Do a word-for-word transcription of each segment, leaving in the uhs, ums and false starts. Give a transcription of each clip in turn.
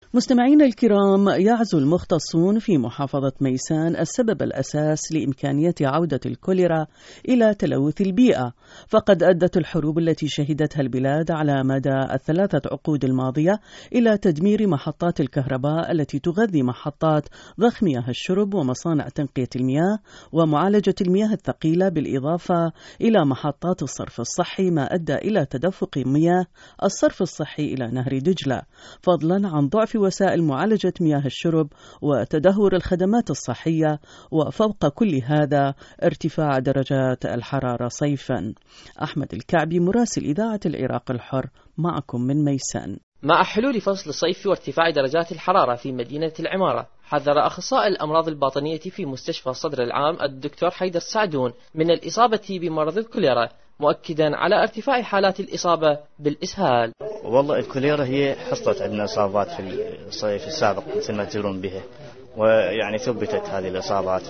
مستمعينا الكرام، يعزو المختصون في محافظة ميسان السبب الأساس لإمكانية عودة الكوليرا إلى تلوث البيئة، فقد أدت الحروب التي شهدتها البلاد على مدى الثلاثة عقود الماضية إلى تدمير محطات الكهرباء التي تغذي محطات ضخ مياه الشرب ومصانع تنقية المياه ومعالجة المياه الثقيلة، بالإضافة إلى محطات الصرف الصحي، ما أدى إلى تدفق مياه الصرف الصحي إلى نهر دجلة، فضلا عن ضعف وسائل معالجة مياه الشرب وتدهور الخدمات الصحية، وفوق كل هذا ارتفاع درجات الحرارة صيفا. أحمد الكعبي، مراسل إذاعة العراق الحر، معكم من ميسان. مع حلول فصل الصيف وارتفاع درجات الحرارة في مدينة العمارة، حذر أخصائي الأمراض الباطنية في مستشفى الصدر العام الدكتور حيدر سعدون من الإصابة بمرض الكوليرا، مؤكدا على ارتفاع حالات الإصابة بالإسهال. والله الكوليرا هي حصلت عندنا إصابات في الصيف السابق مثل ما تدرون به، ويعني ثبتت هذه الإصابات.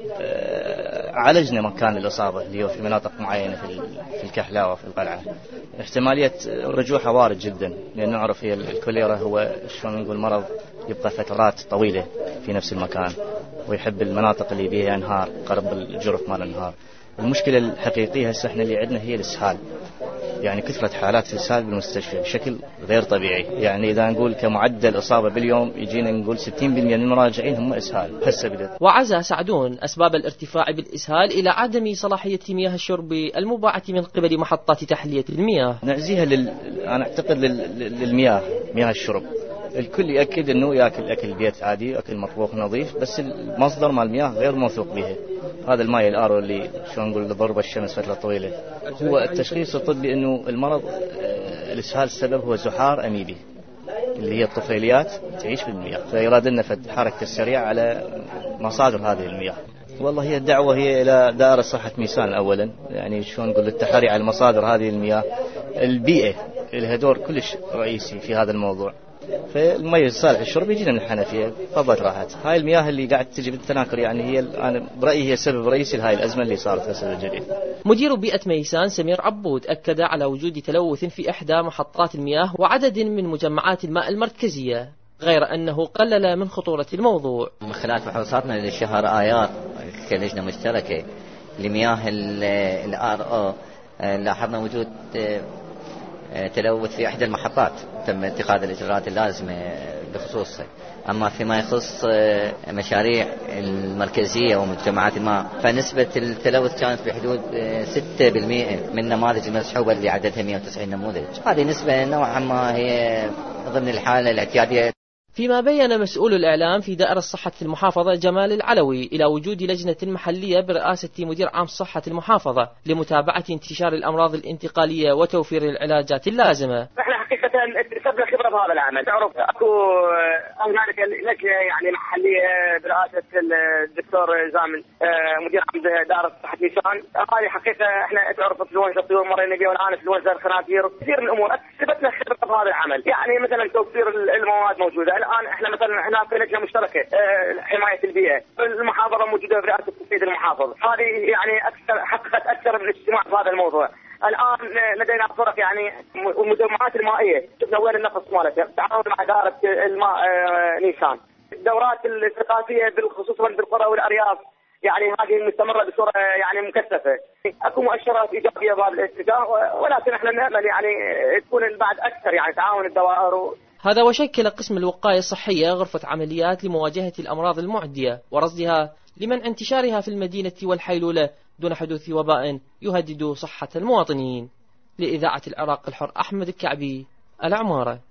عالجنا مكان الإصابة اللي هو في مناطق معينة في الكحلاوة في القلعة. احتمالية رجوعها وارد جدا، لأن نعرف هي الكوليرا هو شلون نقول مرض يبقى فترات طويلة في نفس المكان، ويحب المناطق اللي بيها أنهار قرب الجرف مال الأنهار. المشكلة الحقيقية هسه احنا اللي عندنا هي الإسهال، يعني كثرة حالات الإسهال بالمستشفى بشكل غير طبيعي. يعني إذا نقول كمعدل إصابة باليوم يجينا نقول ستين بالمئة من المراجعين هم إسهال هسه بدأ. وعزى سعدون أسباب الارتفاع بالإسهال إلى عدم صلاحية مياه الشرب المباعة من قبل محطات تحلية المياه. نعزيها لل... أنا أعتقد لل... للمياه، مياه الشرب. الكل يأكد أنه يأكل أكل بيت عادي، أكل مطبوخ نظيف، بس المصدر مال المياه غير موثوق به. هذا الماء الآرو اللي شو نقول ضرب الشمس فترة طويلة. هو التشخيص الطبي أنه المرض الإسهال السبب هو زحار أميبي اللي هي الطفيليات تعيش في المياه، فيراد لنا الحركة السريعة على مصادر هذه المياه. والله هي الدعوة هي إلى دائرة صحة ميسان أولا، يعني شو نقول التحري على مصادر هذه المياه. البيئة لها دور كلش رئيسي في هذا الموضوع، فالمياه الصالح الشرب يجينا من الحنفية فضت راحت. هاي المياه اللي قاعد تجي بالتناكر، يعني هي أنا برأيي هي سبب رئيسي لهاي الأزمة اللي صارت في السنة الجديدة. مدير بيئة ميسان سمير عبود أكد على وجود تلوث في إحدى محطات المياه وعدد من مجمعات الماء المركزية، غير أنه قلل من خطورة الموضوع. من خلال فحوصاتنا للشهر آيات كلجنة مشتركة لمياه الآر أو لاحظنا وجود تلوث في إحدى المحطات، تم اتخاذ الإجراءات اللازمة بخصوصه. أما فيما يخص مشاريع المركزية ومجتمعات الماء، فنسبة التلوث كانت بحدود ستة بالمئة من نماذج المسحوبة اللي عددها مئة وتسعين نموذج. هذه نسبة نوعا ما هي ضمن الحالة الاعتيادية. فيما بيّن مسؤول الإعلام في دائرة الصحة في المحافظة جمال العلوي إلى وجود لجنة محلية برئاسة مدير عام صحة المحافظة لمتابعة انتشار الأمراض الانتقالية وتوفير العلاجات اللازمة. احنا حقيقة اكتسبنا خبرة بهذا العمل، تعرف اكو هنالك لجنة يعني محلية برئاسة الدكتور زامل مدير عام دائرة صحة ميسان. هذه حقيقة احنا تعرف انفلونزا الطيور مرينا بها والآن انفلونزا الخنازير، كثير من الأمور اكتسبتنا خبرة بهذا العمل. يعني مثلا توفير المواد موجودة الآن، احنا مثلا هناك لجنة مشتركة حماية البيئة، المحافظة موجودة برئاسة السيد المحافظ. هذه يعني أكثر حققت أكثر من اجتماع في هذا الموضوع. الآن لدينا فرق يعني المجمعات المائية، شفنا وين النقص مالتها، تعاون مع إدارة الماء نيسان. الدورات الثقافية بالخصوص بالقرى والأرياف يعني هذه مستمرة بصورة يعني مكثفة. اكو مؤشرات إيجابية بهذا الاتجاه، ولكن احنا نأمل يعني تكون بعد أكثر يعني تعاون الدوائر. هذا وشكل قسم الوقاية الصحية غرفة عمليات لمواجهة الأمراض المعدية ورصدها لمنع انتشارها في المدينة والحيلولة دون حدوث وباء يهدد صحة المواطنين. لإذاعة العراق الحر، أحمد الكعبي، العمارة.